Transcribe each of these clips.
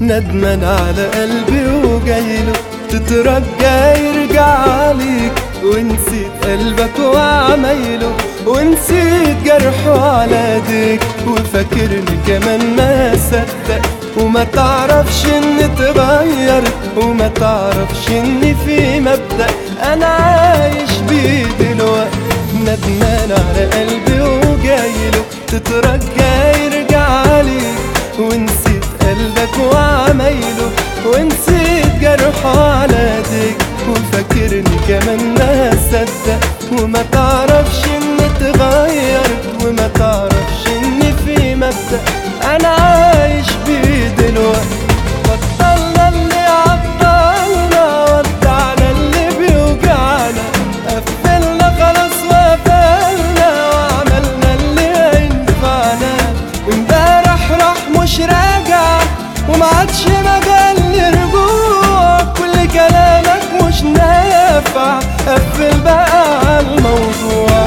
ندمان على قلبي وجايله تترجى يرجع ليك، ونسيت قلبك وعمايله، ونسيت جرحه على ايديك، وفاكرني كمان ما صدق، وما تعرفش اني اتغيرت، وما تعرفش اني في مبدأ انا عايش بيه دلوقتي. ندمان على قلبي وجايله تترجى يرجع ليك، ونسيت قلبك وعمايله، ونسيت جرحه على ايديك، وفاكرني كمان ما صدق، وما تعرفش اني اتغيرت، وما تعرفش اني في مبدأ انا عايش بيه دلوقتي. بطلنا اللي عطلنا، ودعنا اللي بيوجعنا، قفلنا خلاص وقفلنا، وعملنا اللي هينفعنا. امبارح راح مش راجع، ومعادش مجال لرجوع، كل كلامك مش نافع، قفل بقى عالموضوع.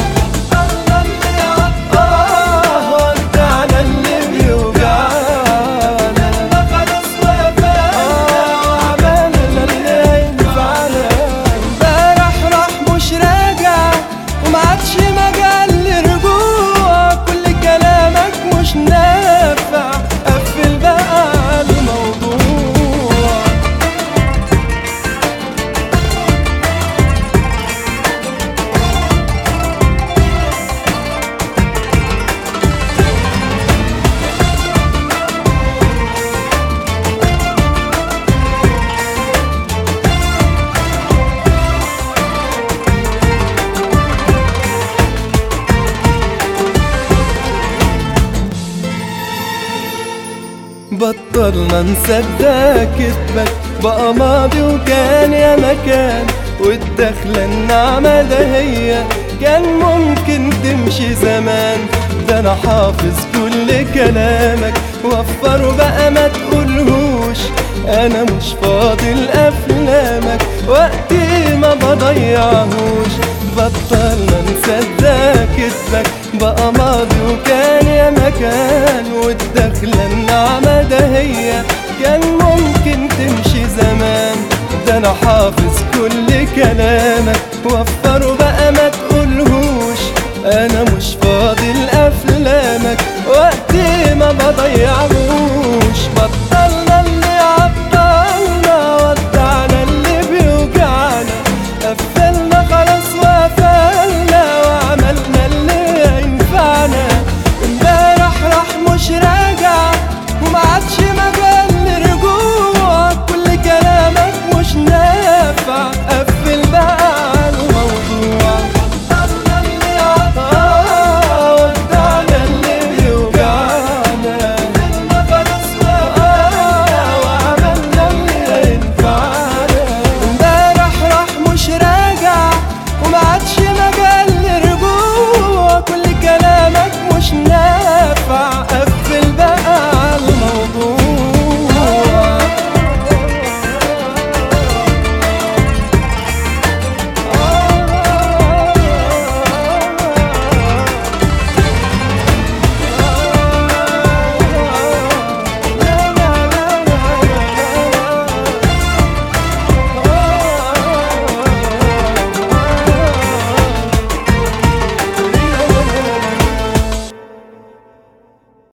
بطلنا نصدق كدبك، بقى ماضي وكان يا مكان، والدخلة النعمة ده هي كان ممكن تمشي زمان. ده انا حافظ كل كلامك، وفره بقى ما تقولهوش، انا مش فاضي لافلامك، وقتي ما بضيعهوش. بطلنا نصدق كدبك، بقى ماضي وكان يا مكان، والدخلة النعمة ده هي كان ممكن تمشي زمان. ده انا حافظ كل كلامك، وفره بقى ما تقولهوش، انا مش فاضي لافلامك، وقتي ما بضيعهوش.